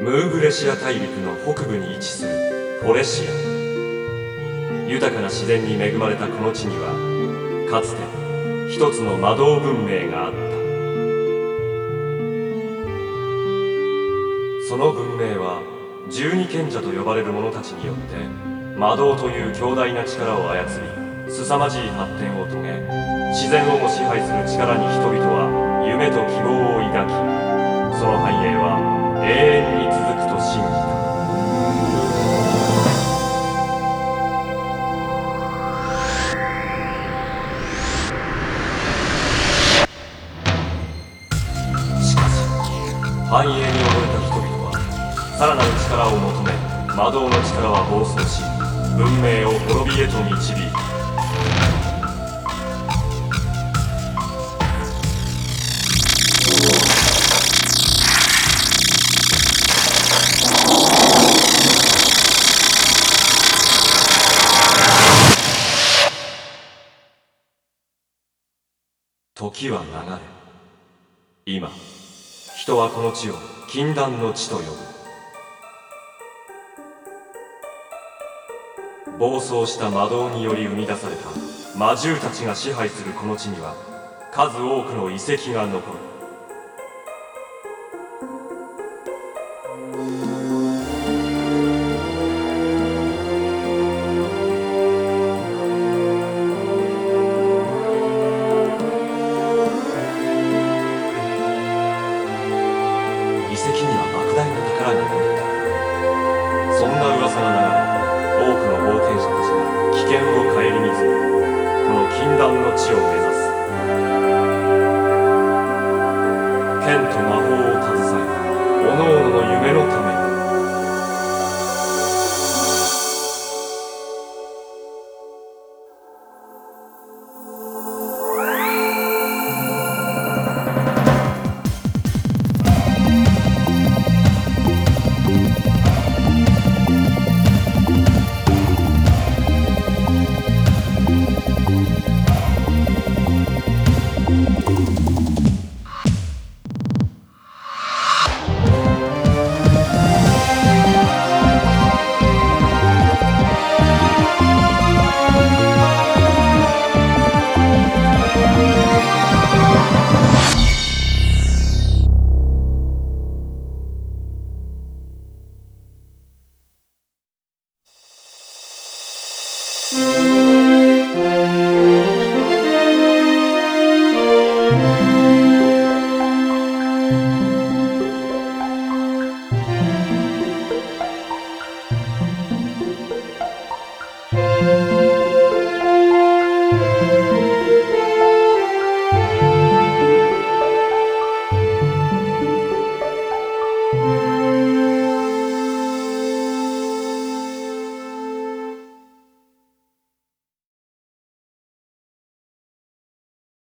ムーブレシア大陸の北部に位置するフォレシア。豊かな自然に恵まれたこの地には、かつて一つの魔導文明があった。その文明は十二賢者と呼ばれる者たちによって魔導という強大な力を操り、凄まじい発展を遂げ、自然をも支配する力に人々は夢と希望を抱き、その繁栄は永遠に続くと信じた。しかし繁栄に溺れた人々はさらなる力を求め、魔導の力は暴走し、文明を滅びへと導いた。時は流れ、今人はこの地を禁断の地と呼ぶ。暴走した魔導により生み出された魔獣たちが支配するこの地には、数多くの遺跡が残る。遺跡には莫大な宝が眠っている。そんな噂が流れ、多くの冒険者たちが危険を顧みず、この禁断の地を目指す。剣と魔法を